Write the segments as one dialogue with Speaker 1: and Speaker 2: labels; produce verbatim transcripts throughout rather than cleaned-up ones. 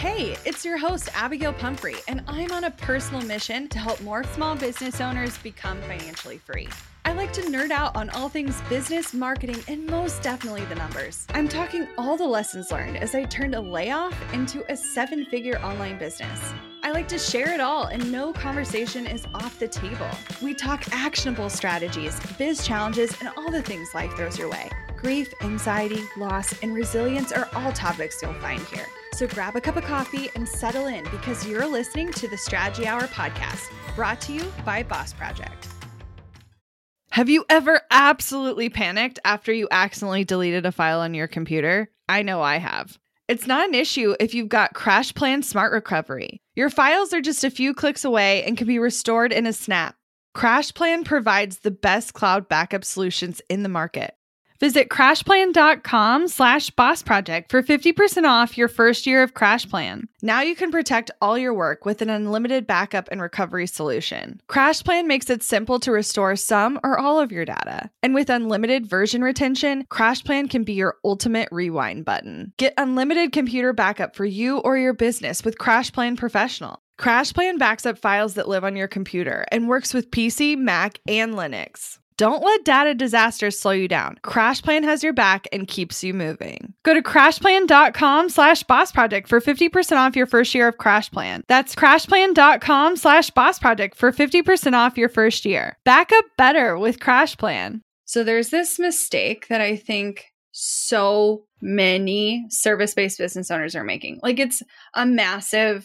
Speaker 1: Hey, it's your host, Abigail Pumphrey, and I'm on a personal mission to help more small business owners become financially free. I like to nerd out on all things business, marketing, and most definitely the numbers. I'm talking all the lessons learned as I turned a layoff into a seven-figure online business. I like to share it all, and no conversation is off the table. We talk actionable strategies, biz challenges, and all the things life throws your way. Grief, anxiety, loss, and resilience are all topics you'll find here. So grab a cup of coffee and settle in because you're listening to the Strategy Hour podcast, brought to you by Boss Project. Have you ever absolutely panicked after you accidentally deleted a file on your computer? I know I have. It's not an issue if you've got CrashPlan Smart Recovery. Your files are just a few clicks away and can be restored in a snap. CrashPlan provides the best cloud backup solutions in the market. Visit crashplan.com slash boss project for fifty percent off your first year of CrashPlan. Now you can protect all your work with an unlimited backup and recovery solution. CrashPlan makes it simple to restore some or all of your data. And with unlimited version retention, CrashPlan can be your ultimate rewind button. Get unlimited computer backup for you or your business with CrashPlan Professional. CrashPlan backs up files that live on your computer and works with P C, Mac, and Linux. Don't let data disasters slow you down. CrashPlan has your back and keeps you moving. Go to crashplan.com slash boss project for fifty percent off your first year of CrashPlan. That's crashplan.com slash boss project for fifty percent off your first year. Back up better with CrashPlan. So there's this mistake that I think so many service-based business owners are making. Like it's a massive,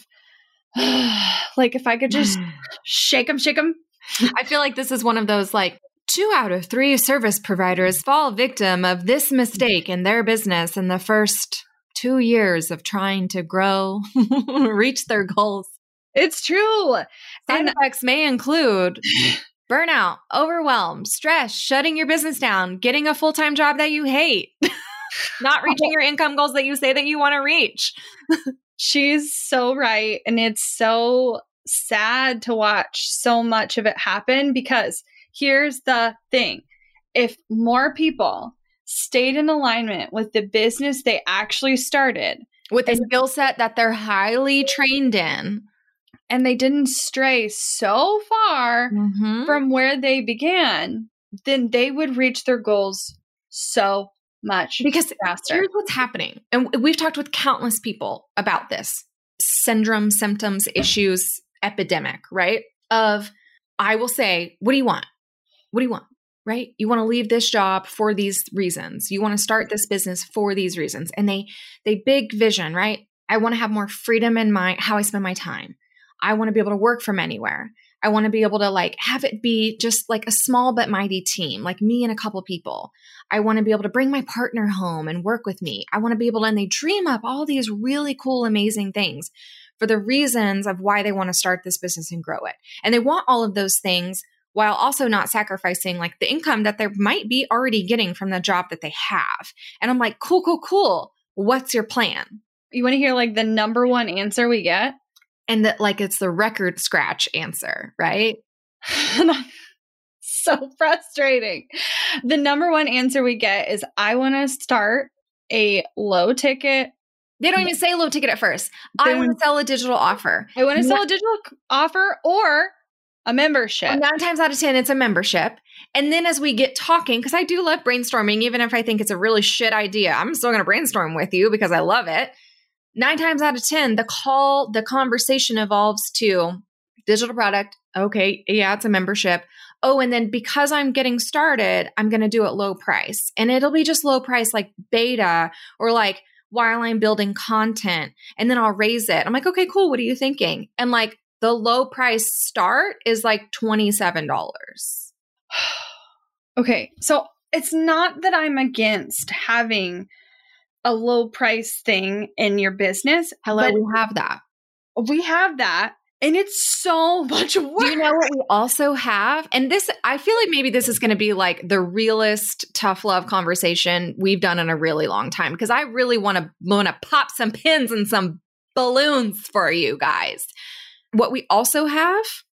Speaker 1: like if I could just shake them, shake them.
Speaker 2: I feel like this is one of those like, two out of three service providers fall victim of this mistake in their business in the first two years of trying to grow, reach their goals.
Speaker 1: It's true.
Speaker 2: Side and effects may include burnout, overwhelm, stress, shutting your business down, getting a full-time job that you hate, not reaching your income goals that you say that you want to reach.
Speaker 1: She's so right. And it's so sad to watch so much of it happen because here's the thing. If more people stayed in alignment with the business they actually started,
Speaker 2: with a skill set that they're highly trained in,
Speaker 1: and they didn't stray so far mm-hmm. from where they began, then they would reach their goals so much
Speaker 2: because
Speaker 1: faster.
Speaker 2: Here's what's happening. And we've talked with countless people about this syndrome, symptoms, issues, epidemic, right? Of, I will say, what do you want? What do you want, right? You want to leave this job for these reasons. You want to start this business for these reasons. And they, they big vision, right? I want to have more freedom in my, how I spend my time. I want to be able to work from anywhere. I want to be able to like have it be just like a small but mighty team, like me and a couple people. I want to be able to bring my partner home and work with me. I want to be able to, and they dream up all these really cool, amazing things for the reasons of why they want to start this business and grow it. And they want all of those things while also not sacrificing like the income that they might be already getting from the job that they have. And I'm like, cool, cool, cool. What's your plan?
Speaker 1: You want to hear like the number one answer we get?
Speaker 2: And that like it's the record scratch answer, right?
Speaker 1: So frustrating. The number one answer we get is I want to start a low ticket.
Speaker 2: They don't even say low ticket at first. I want to sell a digital offer.
Speaker 1: I want to sell a digital offer or a membership.
Speaker 2: Well, nine times out of ten, it's a membership. And then as we get talking, because I do love brainstorming, even if I think it's a really shit idea, I'm still going to brainstorm with you because I love it. Nine times out of ten, the call, the conversation evolves to digital product. Okay, yeah, it's a membership. Oh, and then because I'm getting started, I'm going to do it low price. And it'll be just low price like beta or like while I'm building content. And then I'll raise it. I'm like, okay, cool. What are you thinking? And like, the low price start is like twenty-seven dollars.
Speaker 1: Okay. So it's not that I'm against having a low price thing in your business.
Speaker 2: Hello, we have that.
Speaker 1: We have that. And it's so much work.
Speaker 2: Do you know what we also have? And this, I feel like maybe this is going to be like the realest tough love conversation we've done in a really long time. Because I really want to want to pop some pins and some balloons for you guys. What we also have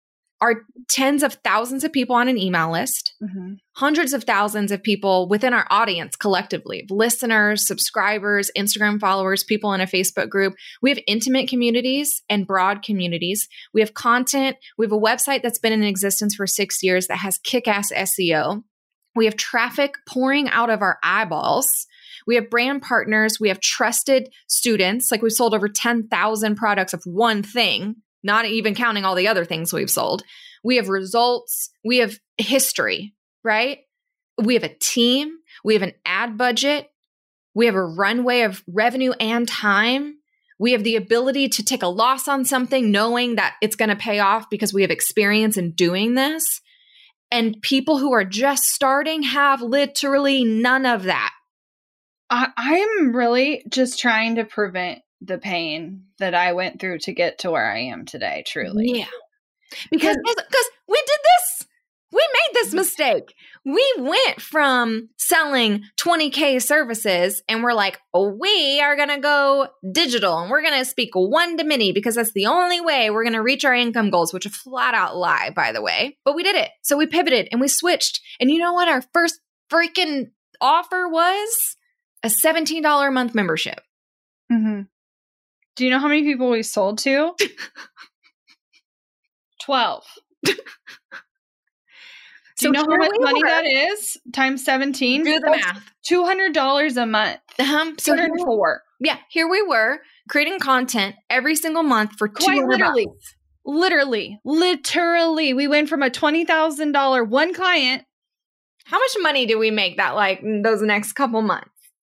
Speaker 2: are tens of thousands of people on an email list, mm-hmm. hundreds of thousands of people within our audience collectively, listeners, subscribers, Instagram followers, people in a Facebook group. We have intimate communities and broad communities. We have content. We have a website that's been in existence for six years that has kick-ass S E O. We have traffic pouring out of our eyeballs. We have brand partners. We have trusted students. Like we've sold over ten thousand products of one thing, not even counting all the other things we've sold. We have results. We have history, right? We have a team. We have an ad budget. We have a runway of revenue and time. We have the ability to take a loss on something knowing that it's going to pay off because we have experience in doing this. And people who are just starting have literally none of that.
Speaker 1: I, I'm really just trying to prevent the pain that I went through to get to where I am today, truly.
Speaker 2: Yeah. Because because we did this. We made this mistake. We went from selling twenty K services and we're like, oh, we are going to go digital and we're going to speak one to many because that's the only way we're going to reach our income goals, which are flat out lie, by the way. But we did it. So we pivoted and we switched. And you know what? Our first freaking offer was a seventeen dollars a month membership.
Speaker 1: Mm-hmm. Do you know how many people we sold to? twelve. Do you so know how much money were. That is? Times seventeen?
Speaker 2: Do the
Speaker 1: That's
Speaker 2: math.
Speaker 1: two hundred dollars a month.
Speaker 2: Um, so
Speaker 1: two hundred four.
Speaker 2: Yeah, here we were creating content every single month for two hundred
Speaker 1: Quite literally.
Speaker 2: bucks.
Speaker 1: Literally. Literally. We went from a twenty thousand dollars one client.
Speaker 2: How much money do we make that like those next couple months?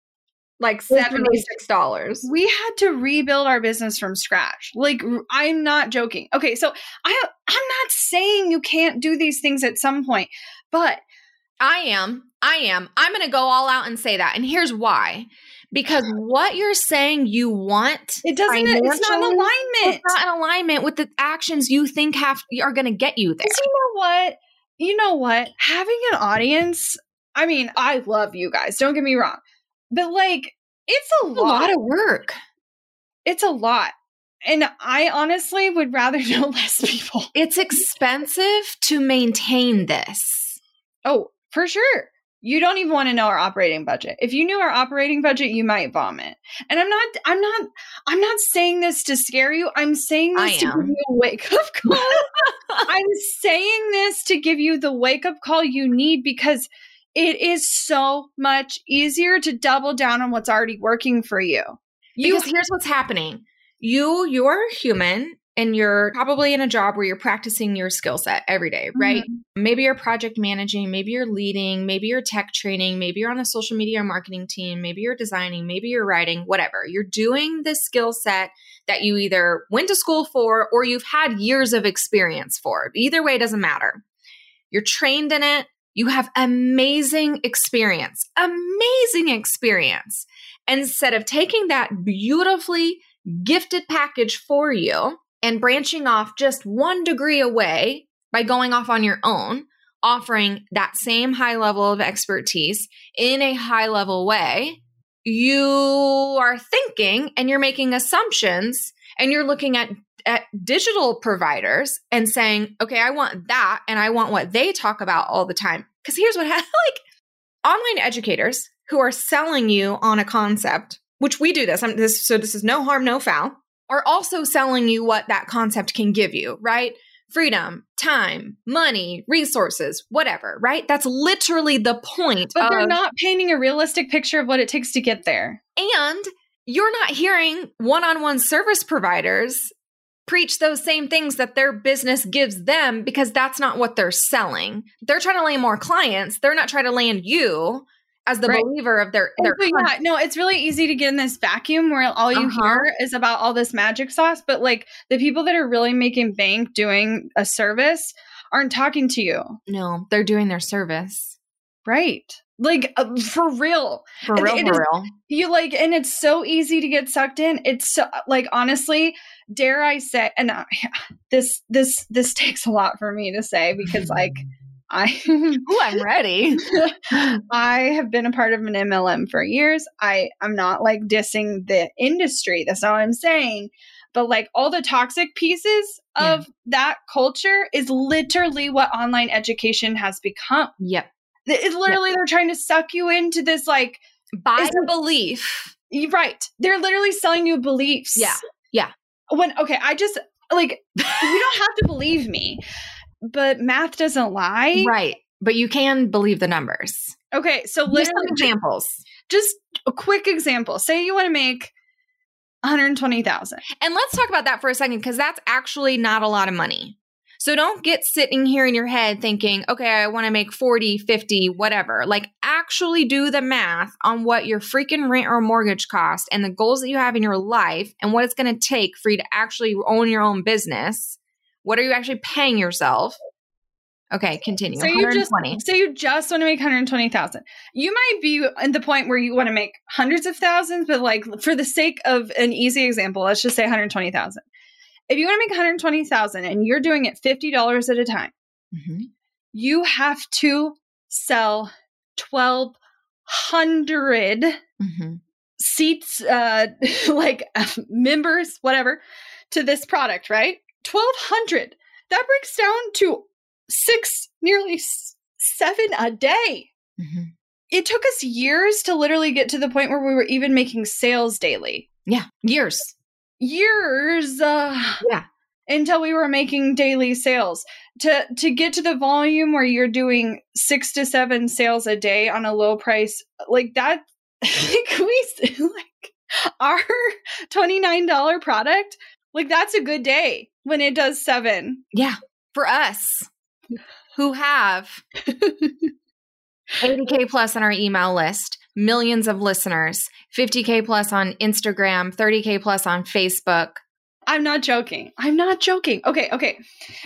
Speaker 2: Like seventy-six dollars.
Speaker 1: We had to rebuild our business from scratch. Like, I'm not joking. Okay, so I, I'm not saying you can't do these things at some point, but
Speaker 2: I am. I am. I'm going to go all out and say that. And here's why. Because what you're saying you want,
Speaker 1: it doesn't, it's not in alignment.
Speaker 2: It's not in alignment with the actions you think have are going to get you there.
Speaker 1: You know what? You know what? Having an audience, I mean, I love you guys. Don't get me wrong. But like, it's a lot.
Speaker 2: a lot of work.
Speaker 1: It's a lot. And I honestly would rather know less people.
Speaker 2: It's expensive to maintain this.
Speaker 1: Oh, for sure. You don't even want to know our operating budget. If you knew our operating budget, you might vomit. And I'm not, I'm not, I'm not saying this to scare you. I'm saying this
Speaker 2: I
Speaker 1: to
Speaker 2: am.
Speaker 1: give you a wake-up call. I'm saying this to give you the wake-up call you need because it is so much easier to double down on what's already working for you. you
Speaker 2: because here's what's happening. You, you're human and you're probably in a job where you're practicing your skill set every day, right? Mm-hmm. Maybe you're project managing, maybe you're leading, maybe you're tech training, maybe you're on a social media or marketing team, maybe you're designing, maybe you're writing, whatever. You're doing this skill set that you either went to school for or you've had years of experience for. Either way, it doesn't matter. You're trained in it. You have amazing experience, amazing experience. Instead of taking that beautifully gifted package for you and branching off just one degree away by going off on your own, offering that same high level of expertise in a high level way, you are thinking and you're making assumptions and you're looking at at digital providers and saying, okay, I want that. And I want what they talk about all the time. Because here's what happens, like online educators who are selling you on a concept, which we do this, I'm, this, so this is no harm, no foul, are also selling you what that concept can give you, right? Freedom, time, money, resources, whatever, right? That's literally the point.
Speaker 1: But
Speaker 2: of,
Speaker 1: they're not painting a realistic picture of what it takes to get there.
Speaker 2: And you're not hearing one-on-one service providers preach those same things that their business gives them because that's not what they're selling. They're trying to land more clients. They're not trying to land you as the right. believer of their, their
Speaker 1: so, yeah, no, it's really easy to get in this vacuum where all you uh-huh. hear is about all this magic sauce. But like the people that are really making bank doing a service aren't talking to you.
Speaker 2: No, they're doing their service.
Speaker 1: Right. Like uh, for real.
Speaker 2: For real,
Speaker 1: it
Speaker 2: for
Speaker 1: is,
Speaker 2: real.
Speaker 1: You like, and it's so easy to get sucked in. It's so, like, honestly, dare I say, and uh, this, this, this takes a lot for me to say because like I,
Speaker 2: oh, I'm ready.
Speaker 1: I have been a part of an M L M for years. I, I'm not like dissing the industry. That's not what I'm saying. But like all the toxic pieces of yeah. that culture is literally what online education has become.
Speaker 2: Yep.
Speaker 1: It's literally, yep. they're trying to suck you into this like.
Speaker 2: Buy a belief.
Speaker 1: Right. They're literally selling you beliefs.
Speaker 2: Yeah. Yeah.
Speaker 1: When, okay, I just like, you don't have to believe me, but math doesn't lie.
Speaker 2: Right. But you can believe the numbers.
Speaker 1: Okay. So
Speaker 2: Give
Speaker 1: literally
Speaker 2: some examples.
Speaker 1: Just a quick example. Say you want to make one hundred twenty thousand.
Speaker 2: And let's talk about that for a second, because that's actually not a lot of money. So don't get sitting here in your head thinking, okay, I want to make forty, fifty, whatever. Like actually do the math on what your freaking rent or mortgage cost and the goals that you have in your life and what it's going to take for you to actually own your own business. What are you actually paying yourself? Okay, continue.
Speaker 1: So you just, so you just want to make one hundred twenty thousand. You might be at the point where you want to make hundreds of thousands, but like for the sake of an easy example, let's just say one hundred twenty thousand. If you want to make one hundred twenty thousand and you're doing it fifty dollars at a time, mm-hmm. you have to sell twelve hundred mm-hmm. seats, uh, like uh, members, whatever, to this product, right? twelve hundred. That breaks down to six, nearly seven a day. Mm-hmm. It took us years to literally get to the point where we were even making sales daily.
Speaker 2: Yeah, years.
Speaker 1: Years. Uh,
Speaker 2: yeah.
Speaker 1: Until we were making daily sales. To to get to the volume where you're doing six to seven sales a day on a low price, like that, like we, like our twenty-nine dollars product, like that's a good day when it does seven.
Speaker 2: Yeah. For us who have eighty K plus on our email list, millions of listeners, fifty K plus on Instagram, thirty K plus on Facebook.
Speaker 1: I'm not joking. I'm not joking. Okay, okay.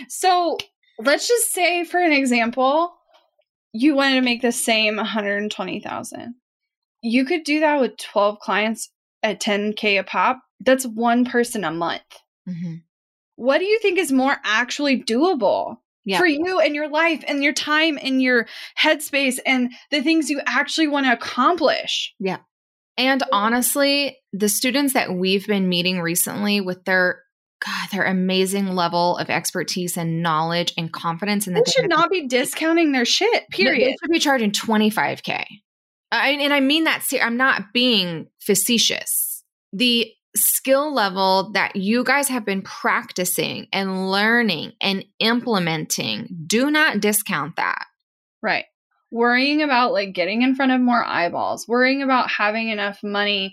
Speaker 1: So let's just say, for an example, you wanted to make the same one hundred twenty thousand. You could do that with twelve clients at ten K a pop. That's one person a month. Mm-hmm. What do you think is more actually doable? Yeah. For you and your life and your time and your headspace and the things you actually want to accomplish?
Speaker 2: Yeah. And honestly, the students that we've been meeting recently with their, God, their amazing level of expertise and knowledge and confidence in the
Speaker 1: they should not be discounting their shit, period.
Speaker 2: They should be charging twenty-five K. I, and I mean that, I'm not being facetious. The skill level that you guys have been practicing and learning and implementing, do not discount that.
Speaker 1: Right. Worrying about like getting in front of more eyeballs, worrying about having enough money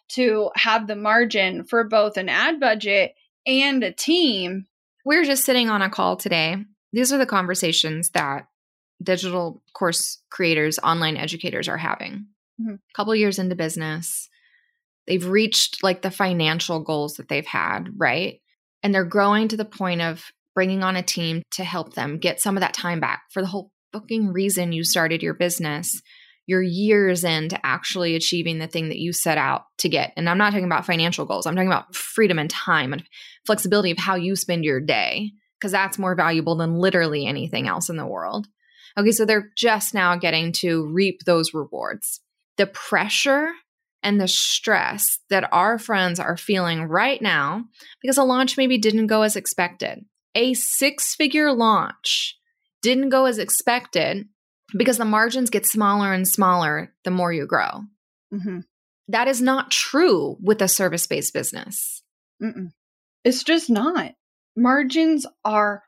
Speaker 1: to have the margin for both an ad budget and a team.
Speaker 2: We're just sitting on a call today. These are the conversations that digital course creators, online educators are having. Mm-hmm. A couple years into business, they've reached like the financial goals that they've had, right? And they're growing to the point of bringing on a team to help them get some of that time back for the whole fucking reason you started your business. You're years into actually achieving the thing that you set out to get. And I'm not talking about financial goals. I'm talking about freedom and time and flexibility of how you spend your day, because that's more valuable than literally anything else in the world. Okay, so they're just now getting to reap those rewards. The pressure and the stress that our friends are feeling right now, because a launch maybe didn't go as expected. A six-figure launch didn't go as expected because the margins get smaller and smaller the more you grow. Mm-hmm. That is not true with a service-based business.
Speaker 1: Mm-mm. It's just not. Margins are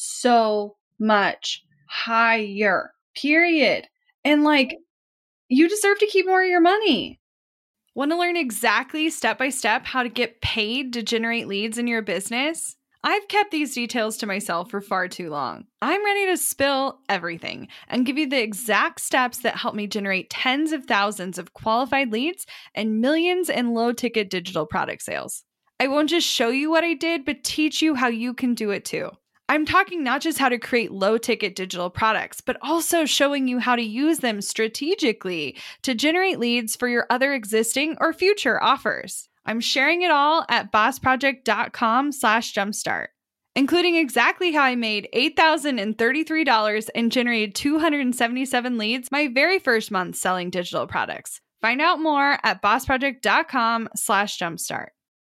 Speaker 1: so much higher, period. And like, you deserve to keep more of your money.
Speaker 3: Want to learn exactly step by step how to get paid to generate leads in your business? I've kept these details to myself for far too long. I'm ready to spill everything and give you the exact steps that help me generate tens of thousands of qualified leads and millions in low-ticket digital product sales. I won't just show you what I did, but teach you how you can do it too. I'm talking not just how to create low-ticket digital products, but also showing you how to use them strategically to generate leads for your other existing or future offers. I'm sharing it all at bossproject.com slash jumpstart, including exactly how I made eight thousand thirty-three dollars and generated two hundred seventy-seven leads my very first month selling digital products. Find out more at bossproject.com slash jumpstart.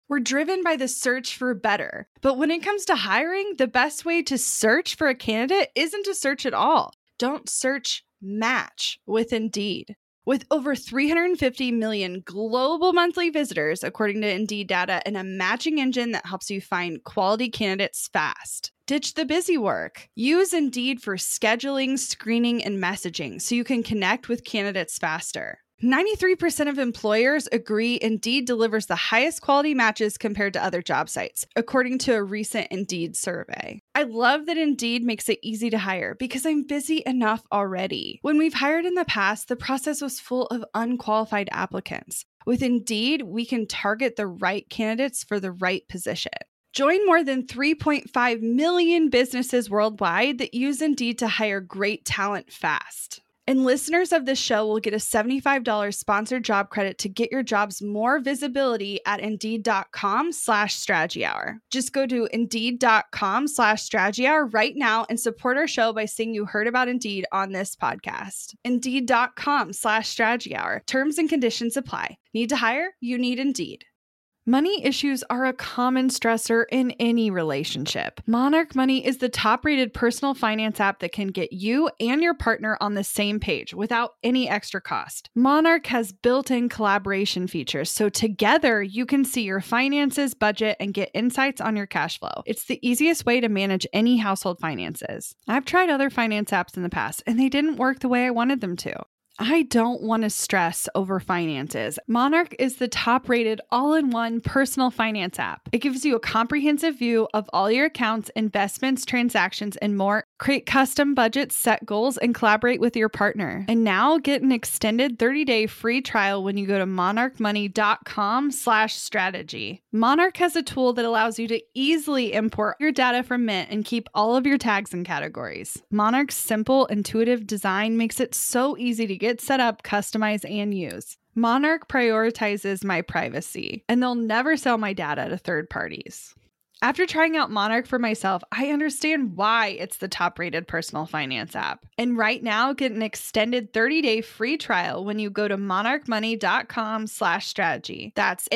Speaker 3: We're driven by the search for better. But when it comes to hiring, the best way to search for a candidate isn't to search at all. Don't search, match with Indeed. With over three hundred fifty million global monthly visitors, according to Indeed data, and a matching engine that helps you find quality candidates fast. Ditch the busy work. Use Indeed for scheduling, screening, and messaging so you can connect with candidates faster. ninety-three percent of employers agree Indeed delivers the highest quality matches compared to other job sites, according to a recent Indeed survey. I love that Indeed makes it easy to hire because I'm busy enough already. When we've hired in the past, the process was full of unqualified applicants. With Indeed, we can target the right candidates for the right position. Join more than three point five million businesses worldwide that use Indeed to hire great talent fast. And listeners of this show will get a seventy-five dollars sponsored job credit to get your jobs more visibility at Indeed.com slash strategy hour. Just go to Indeed.com slash strategy hour right now and support our show by saying you heard about Indeed on this podcast. Indeed.com slash strategy hour. Terms and conditions apply. Need to hire? You need Indeed. Money issues are a common stressor in any relationship. Monarch Money is the top-rated personal finance app that can get you and your partner on the same page without any extra cost. Monarch has built-in collaboration features, so together you can see your finances, budget, and get insights on your cash flow. It's the easiest way to manage any household finances. I've tried other finance apps in the past, and they didn't work the way I wanted them to. I don't want to stress over finances. Monarch is the top-rated all-in-one personal finance app. It gives you a comprehensive view of all your accounts, investments, transactions, and more. Create custom budgets, set goals, and collaborate with your partner. And now get an extended thirty-day free trial when you go to monarchmoney.com slash strategy. Monarch has a tool that allows you to easily import your data from Mint and keep all of your tags and categories. Monarch's simple, intuitive design makes it so easy to get set up, customize, and use. Monarch prioritizes my privacy, and they'll never sell my data to third parties. After trying out Monarch for myself, I understand why it's the top-rated personal finance app. And right now, get an extended thirty-day free trial when you go to monarchmoney.com slash strategy. That's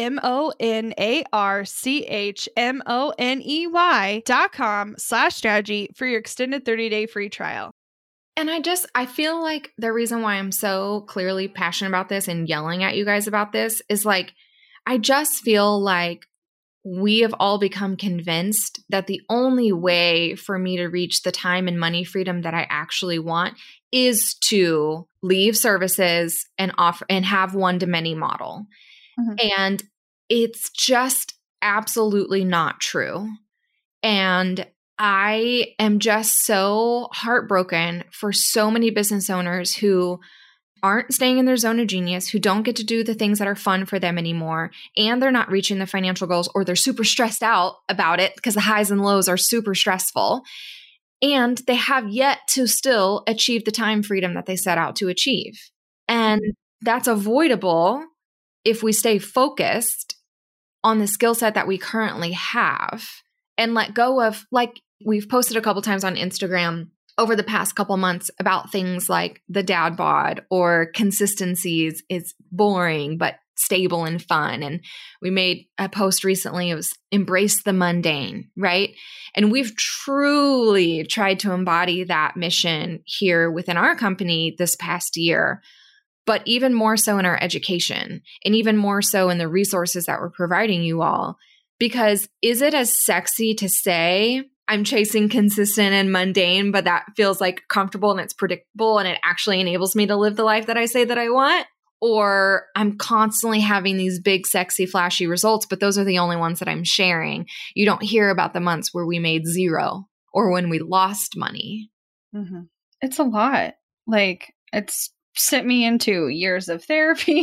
Speaker 3: M-O-N-A-R-C-H-M-O-N-E-Y dot com slash strategy for your extended thirty-day free trial.
Speaker 2: And I just, I feel like the reason why I'm so clearly passionate about this and yelling at you guys about this is like, I just feel like we have all become convinced that the only way for me to reach the time and money freedom that I actually want is to leave services and offer and have one-to-many model. Mm-hmm. And it's just absolutely not true. And I am just so heartbroken for so many business owners who aren't staying in their zone of genius, who don't get to do the things that are fun for them anymore, and they're not reaching the financial goals, or they're super stressed out about it because the highs and lows are super stressful, and they have yet to still achieve the time freedom that they set out to achieve. And that's avoidable if we stay focused on the skill set that we currently have and let go of, like we've posted a couple times on Instagram over the past couple months about things like the dad bod or consistencies is boring, but stable and fun. And we made a post recently, it was embrace the mundane, right? And we've truly tried to embody that mission here within our company this past year, but even more so in our education and even more so in the resources that we're providing you all. Because is it as sexy to say, I'm chasing consistent and mundane, but that feels like comfortable and it's predictable and it actually enables me to live the life that I say that I want? Or I'm constantly having these big, sexy, flashy results, but those are the only ones that I'm sharing. You don't hear about the months where we made zero or when we lost money.
Speaker 3: Mm-hmm. It's a lot. Like, it's sent me into years of therapy.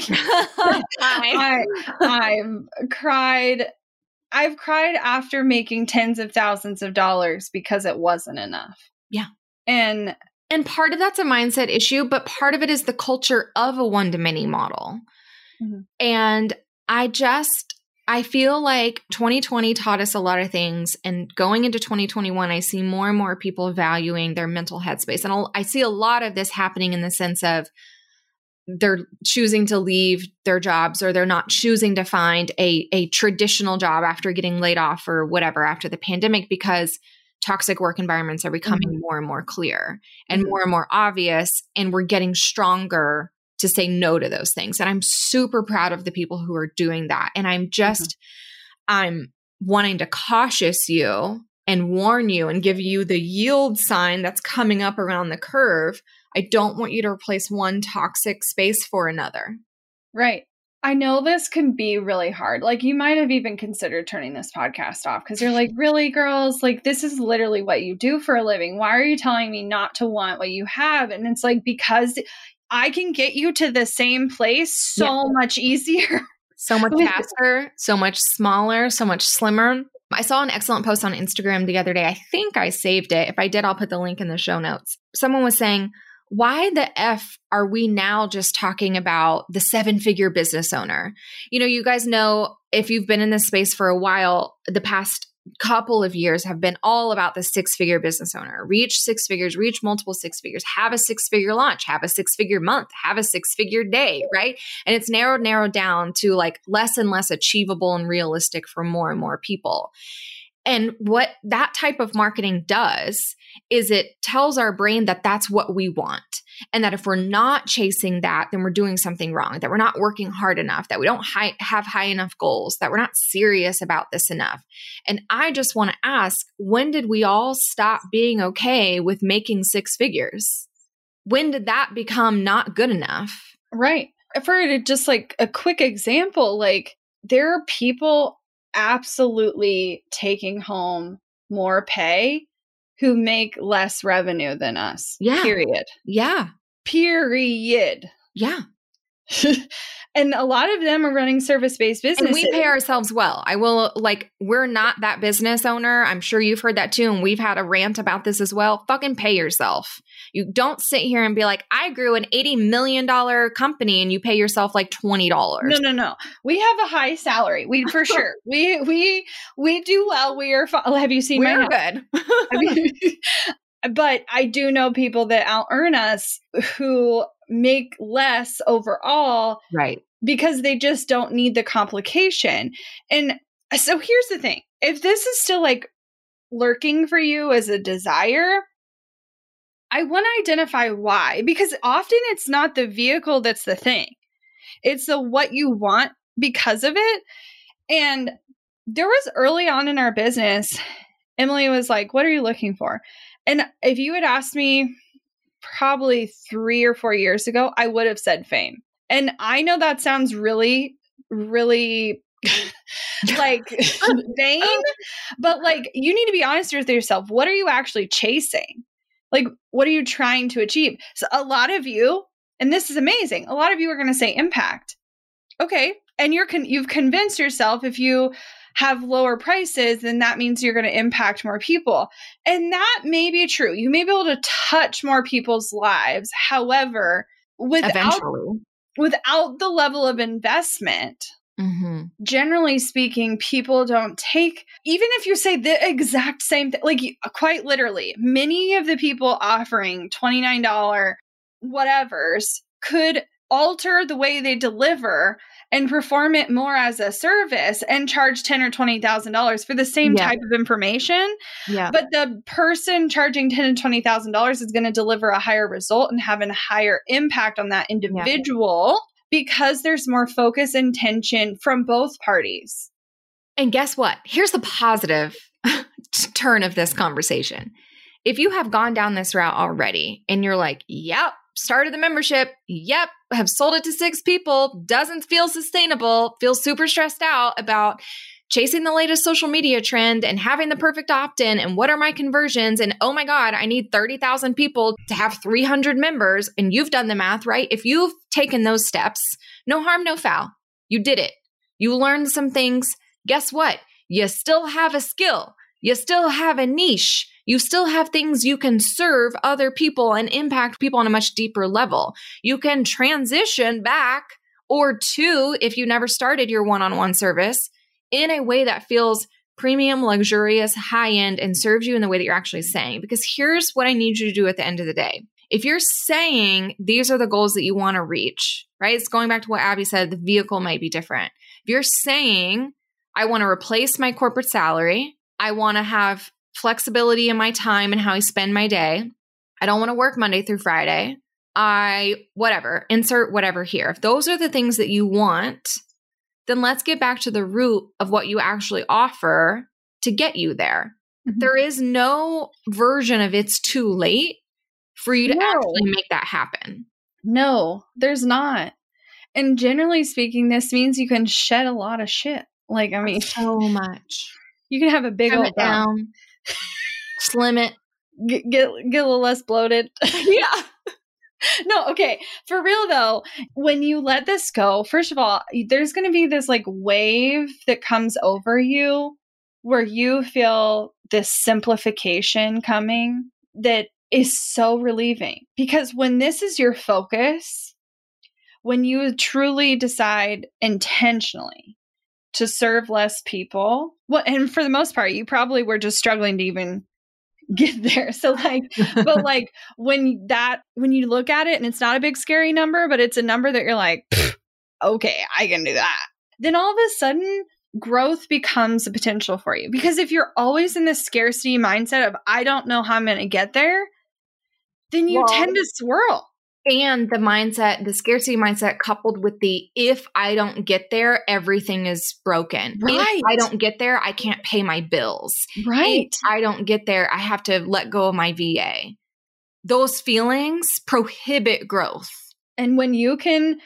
Speaker 3: I, I've cried. I've cried after making tens of thousands of dollars because it wasn't enough.
Speaker 2: Yeah.
Speaker 3: And
Speaker 2: and part of that's a mindset issue, but part of it is the culture of a one-to-many model. Mm-hmm. And I just, I feel like twenty twenty taught us a lot of things. And going into twenty twenty-one, I see more and more people valuing their mental headspace. And I see a lot of this happening in the sense of they're choosing to leave their jobs, or they're not choosing to find a, a traditional job after getting laid off or whatever after the pandemic, because toxic work environments are becoming mm-hmm. more and more clear and mm-hmm. more and more obvious. And we're getting stronger to say no to those things. And I'm super proud of the people who are doing that. And I'm just, mm-hmm. I'm wanting to cautious you and warn you and give you the yield sign that's coming up around the curve. I don't want you to replace one toxic space for another.
Speaker 3: Right. I know this can be really hard. Like, you might have even considered turning this podcast off because you're like, really, girls? Like, this is literally what you do for a living. Why are you telling me not to want what you have? And it's like, because I can get you to the same place so yeah. much easier.
Speaker 2: So much faster, so much smaller, so much slimmer. I saw an excellent post on Instagram the other day. I think I saved it. If I did, I'll put the link in the show notes. Someone was saying, why the F are we now just talking about the seven-figure business owner? You know, you guys know, if you've been in this space for a while, the past couple of years have been all about the six-figure business owner. Reach six figures, reach multiple six figures, have a six-figure launch, have a six-figure month, have a six-figure day, right? And it's narrowed, narrowed down to like less and less achievable and realistic for more and more people. And what that type of marketing does is it tells our brain that that's what we want. And that if we're not chasing that, then we're doing something wrong, that we're not working hard enough, that we don't high, have high enough goals, that we're not serious about this enough. And I just want to ask, when did we all stop being okay with making six figures? When did that become not good enough?
Speaker 3: Right. For just like a quick example, like there are people absolutely taking home more pay who make less revenue than us.
Speaker 2: Yeah.
Speaker 3: Period.
Speaker 2: Yeah.
Speaker 3: Period.
Speaker 2: Yeah.
Speaker 3: And a lot of them are running service-based businesses.
Speaker 2: And we pay ourselves well. I will, like, we're not that business owner. I'm sure you've heard that too. And we've had a rant about this as well. Fucking pay yourself. You don't sit here and be like, I grew an eighty million dollars company and you pay yourself like twenty dollars.
Speaker 3: No, no, no. We have a high salary. We, for sure. we, we, we do well. We are, have you seen
Speaker 2: we're
Speaker 3: my
Speaker 2: good.
Speaker 3: I mean, but I do know people that out earn us who make less overall.
Speaker 2: Right.
Speaker 3: Because they just don't need the complication. And so here's the thing. If this is still like lurking for you as a desire, I want to identify why. Because often it's not the vehicle that's the thing. It's the what you want because of it. And there was early on in our business, Emily was like, what are you looking for? And if you had asked me probably three or four years ago, I would have said fame. And I know that sounds really, really like vain, but like you need to be honest with yourself. What are you actually chasing? Like, what are you trying to achieve? So a lot of you, and this is amazing, a lot of you are going to say impact. Okay. And you're con- you've convinced yourself if you have lower prices, then that means you're going to impact more people. And that may be true. You may be able to touch more people's lives. However, without,
Speaker 2: eventually.
Speaker 3: without the level of investment,
Speaker 2: mm-hmm.
Speaker 3: generally speaking, people don't take, even if you say the exact same thing, like quite literally, many of the people offering twenty-nine dollars whatevers could alter the way they deliver and perform it more as a service and charge ten thousand dollars or twenty thousand dollars for the same yeah. type of information.
Speaker 2: Yeah.
Speaker 3: But the person charging ten thousand dollars or twenty thousand dollars is going to deliver a higher result and have a higher impact on that individual yeah. because there's more focus and tension from both parties.
Speaker 2: And guess what? Here's the positive turn of this conversation. If you have gone down this route already and you're like, yep, started the membership, yep, have sold it to six people, doesn't feel sustainable, feel super stressed out about chasing the latest social media trend and having the perfect opt-in and what are my conversions and oh my God, I need thirty thousand people to have three hundred members and you've done the math, right? If you've taken those steps, no harm, no foul. You did it. You learned some things. Guess what? You still have a skill. You still have a niche. You still have things you can serve other people and impact people on a much deeper level. You can transition back or two, if you never started your one-on-one service, in a way that feels premium, luxurious, high-end, and serves you in the way that you're actually saying. Because here's what I need you to do at the end of the day. If you're saying these are the goals that you want to reach, right? It's going back to what Abby said, the vehicle might be different. If you're saying, I want to replace my corporate salary, I want to have flexibility in my time and how I spend my day. I don't want to work Monday through Friday. I, whatever, insert whatever here. If those are the things that you want, then let's get back to the root of what you actually offer to get you there. Mm-hmm. There is no version of it's too late for you to
Speaker 3: no.
Speaker 2: actually make that happen.
Speaker 3: No, there's not. And generally speaking, this means you can shed a lot of shit. Like, I mean,
Speaker 2: so much.
Speaker 3: You can have a big
Speaker 2: Trim
Speaker 3: old
Speaker 2: it down, slim it,
Speaker 3: get, get get a little less bloated.
Speaker 2: Yeah.
Speaker 3: No, okay. For real though, when you let this go, first of all, there's going to be this like wave that comes over you where you feel this simplification coming that is so relieving. Because when this is your focus, when you truly decide intentionally to serve less people, well, and for the most part, you probably were just struggling to even get there. So like, but like when that, when you look at it and it's not a big scary number, but it's a number that you're like, okay, I can do that. Then all of a sudden growth becomes a potential for you. Because if you're always in this scarcity mindset of, I don't know how I'm going to get there, then you well, tend to swirl.
Speaker 2: And the mindset, the scarcity mindset coupled with the, if I don't get there, everything is broken.
Speaker 3: Right.
Speaker 2: If I don't get there, I can't pay my bills.
Speaker 3: Right.
Speaker 2: If I don't get there, I have to let go of my V A. Those feelings prohibit growth.
Speaker 3: And when you can,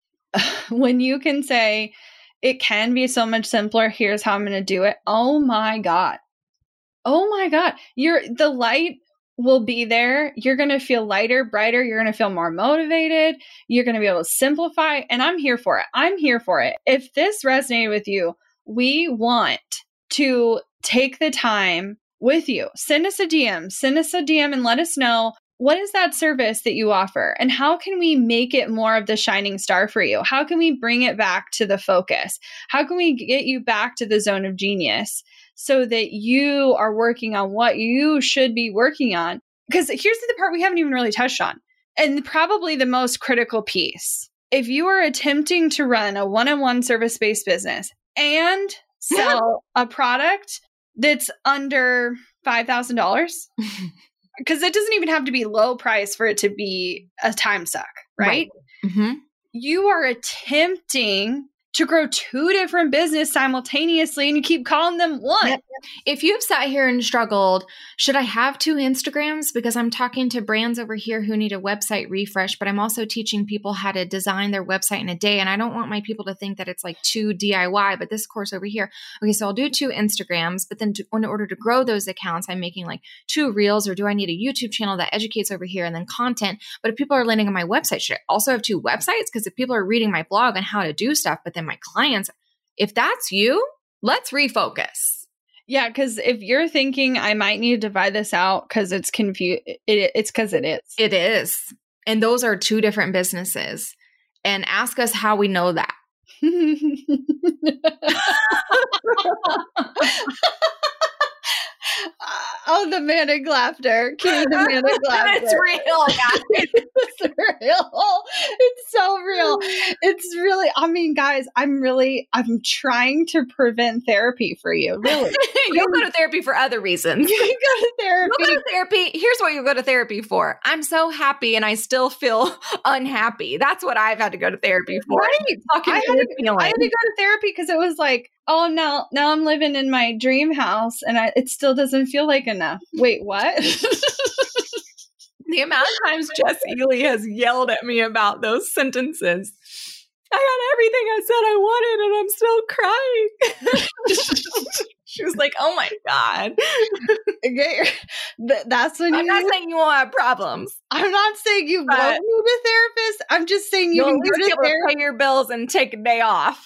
Speaker 3: when you can say, it can be so much simpler, here's how I'm going to do it. Oh my God. Oh my God. You're the light will be there. You're going to feel lighter, brighter. You're going to feel more motivated. You're going to be able to simplify. And I'm here for it. I'm here for it. If this resonated with you, we want to take the time with you. Send us a D M. Send us a D M and let us know, what is that service that you offer? And how can we make it more of the shining star for you? How can we bring it back to the focus? How can we get you back to the zone of genius so that you are working on what you should be working on? Because here's the part we haven't even really touched on, and probably the most critical piece. If you are attempting to run a one-on-one service-based business and sell a product that's under five thousand dollars, because it doesn't even have to be low price for it to be a time suck, right?
Speaker 2: Right. Mm-hmm.
Speaker 3: You are attempting to grow two different business simultaneously and you keep calling them one.
Speaker 2: Yep. If you've sat here and struggled, should I have two Instagrams? Because I'm talking to brands over here who need a website refresh, but I'm also teaching people how to design their website in a day. And I don't want my people to think that it's like two D I Y, but this course over here. Okay, so I'll do two Instagrams, but then to, in order to grow those accounts, I'm making like two reels, or do I need a YouTube channel that educates over here and then content? But if people are landing on my website, should I also have two websites? Because if people are reading my blog on how to do stuff, but then my clients, if that's you, let's refocus.
Speaker 3: Yeah, because if you're thinking I might need to divide this out because it's confused, it, it's because it is.
Speaker 2: It is. And those are two different businesses. And ask us how we know that.
Speaker 3: Oh, the manic laughter. Cue the manic laughter.
Speaker 2: It's real, guys.
Speaker 3: It's real. It's so real. It's really, I mean, guys, I'm really, I'm trying to prevent therapy for you. Really.
Speaker 2: You'll go to therapy for other reasons.
Speaker 3: You go to therapy.
Speaker 2: You'll go to therapy. Here's what you go to therapy for. I'm so happy and I still feel unhappy. That's what I've had to go to therapy for.
Speaker 3: Right. I had, to, I had to go to therapy because it was like, oh, now now I'm living in my dream house and I, it still doesn't feel like enough. Wait, what?
Speaker 2: The amount of times Jess Ely has yelled at me about those sentences. I got everything I said I wanted and I'm still crying. She was like, oh my God.
Speaker 3: Okay. That's when
Speaker 2: I'm
Speaker 3: you
Speaker 2: not saying you won't have problems.
Speaker 3: I'm not saying you won't need a therapist. I'm just saying you can go to
Speaker 2: therapy, pay your bills and take a day off.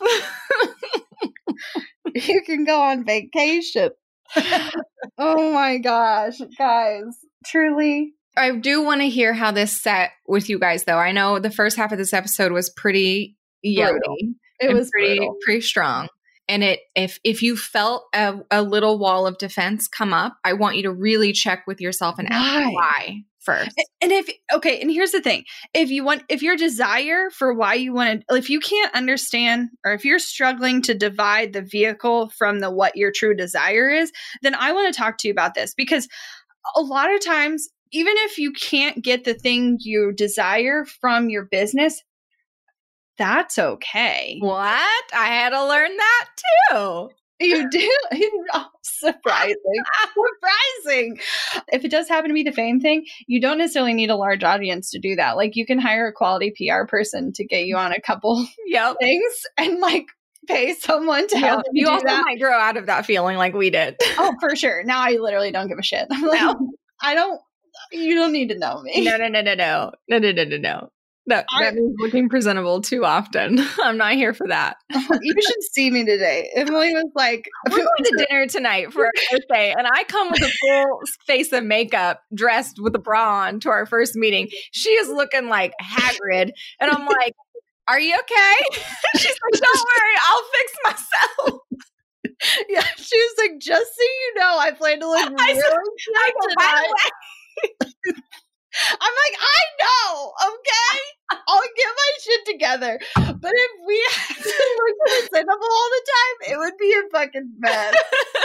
Speaker 3: You can go on vacation. Oh my gosh, guys. Truly.
Speaker 2: I do want to hear how this set with you guys, though. I know the first half of this episode was pretty yelly.
Speaker 3: It was
Speaker 2: pretty,
Speaker 3: brutal.
Speaker 2: pretty strong. And it, if if you felt a, a little wall of defense come up, I want you to really check with yourself and ask
Speaker 3: why.
Speaker 2: why. first.
Speaker 3: And if, okay, and here's the thing. If you want, if your desire for why you want to, if you can't understand, or if you're struggling to divide the vehicle from the what your true desire is, then I want to talk to you about this, because a lot of times, even if you can't get the thing you desire from your business, that's okay.
Speaker 2: What? I had to learn that too.
Speaker 3: You do? Oh, surprising. Surprising. If it does happen to be the fame thing, you don't necessarily need a large audience to do that. Like, you can hire a quality P R person to get you on a couple
Speaker 2: yep.
Speaker 3: things and like pay someone to
Speaker 2: yep.
Speaker 3: help you.
Speaker 2: You
Speaker 3: do
Speaker 2: also
Speaker 3: that.
Speaker 2: might grow out of that feeling like we did.
Speaker 3: Oh, for sure. Now I literally don't give a shit. I'm like,
Speaker 2: No.
Speaker 3: I don't, you don't need to know me.
Speaker 2: No, no, no, no, no. No, no, no, no, no. That,
Speaker 3: I-
Speaker 2: that means looking presentable too often. I'm not here for that.
Speaker 3: You should see me today. Emily was like,
Speaker 2: we're going to dinner tonight for our birthday, and I come with a full face of makeup, dressed with a bra on to our first meeting. She is looking like Hagrid, and I'm like, "Are you okay?" She's like, "Don't worry, I'll fix myself."
Speaker 3: Yeah, she was like, "Just so you know, I plan to look
Speaker 2: I
Speaker 3: really
Speaker 2: said,
Speaker 3: good
Speaker 2: I go, by
Speaker 3: tonight."
Speaker 2: the way,
Speaker 3: I'm like, I know, okay? I'll get my shit together. But if we had to look presentable all the time, it would be a fucking mess.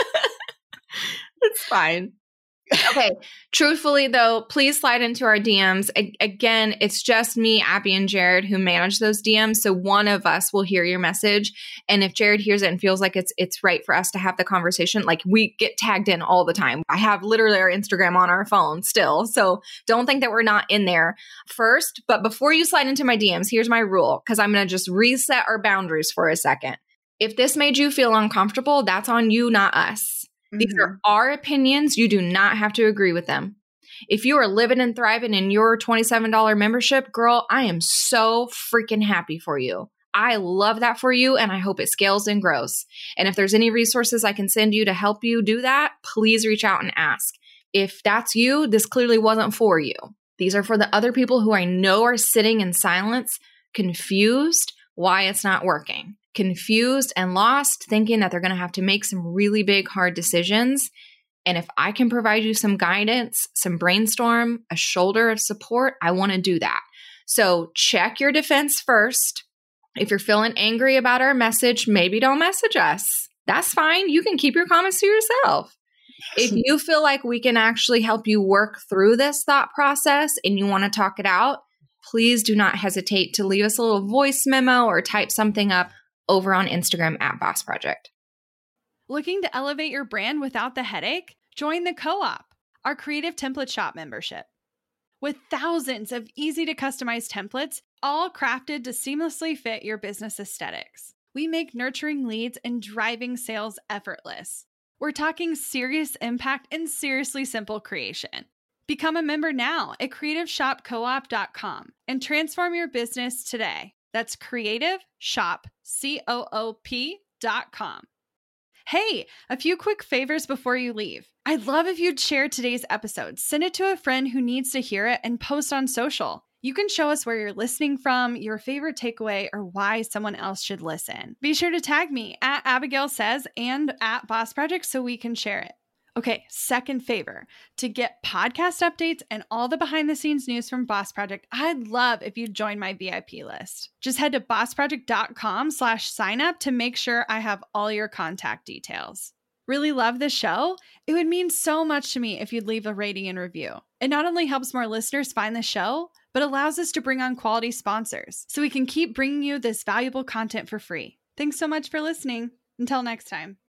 Speaker 2: it's fine. Okay. Truthfully, though, please slide into our D Ms. A- again, it's just me, Abby, and Jared who manage those D Ms. So one of us will hear your message. And if Jared hears it and feels like it's it's right for us to have the conversation, like, we get tagged in all the time. I have literally our Instagram on our phone still. So don't think that we're not in there first. But before you slide into my D Ms, here's my rule, because I'm going to just reset our boundaries for a second. If this made you feel uncomfortable, that's on you, not us. These
Speaker 3: Mm-hmm.
Speaker 2: are our opinions. You do not have to agree with them. If you are living and thriving in your twenty-seven dollars membership, girl, I am so freaking happy for you. I love that for you, and I hope it scales and grows. And if there's any resources I can send you to help you do that, please reach out and ask. If that's you, this clearly wasn't for you. These are for the other people who I know are sitting in silence, confused why it's not working. Confused and lost, thinking that they're going to have to make some really big, hard decisions. And if I can provide you some guidance, some brainstorm, a shoulder of support, I want to do that. So check your defense first. If you're feeling angry about our message, maybe don't message us. That's fine. You can keep your comments to yourself. If you feel like we can actually help you work through this thought process and you want to talk it out, please do not hesitate to leave us a little voice memo or type something up over on Instagram at Boss Project.
Speaker 3: Looking to elevate your brand without the headache? Join the Co-op, our creative template shop membership. With thousands of easy to customize templates, all crafted to seamlessly fit your business aesthetics, we make nurturing leads and driving sales effortless. We're talking serious impact and seriously simple creation. Become a member now at creative shop co op dot com and transform your business today. That's creative shop co-op dot com. Hey, a few quick favors before you leave. I'd love if you'd share today's episode, send it to a friend who needs to hear it, and post on social. You can show us where you're listening from, your favorite takeaway, or why someone else should listen. Be sure to tag me at Abigail Says and at Boss Project so we can share it. Okay, second favor, to get podcast updates and all the behind the scenes news from Boss Project, I'd love if you'd join my V I P list. Just head to bossproject.com slash sign up to make sure I have all your contact details. Really love the show? It would mean so much to me if you'd leave a rating and review. It not only helps more listeners find the show, but allows us to bring on quality sponsors so we can keep bringing you this valuable content for free. Thanks so much for listening. Until next time.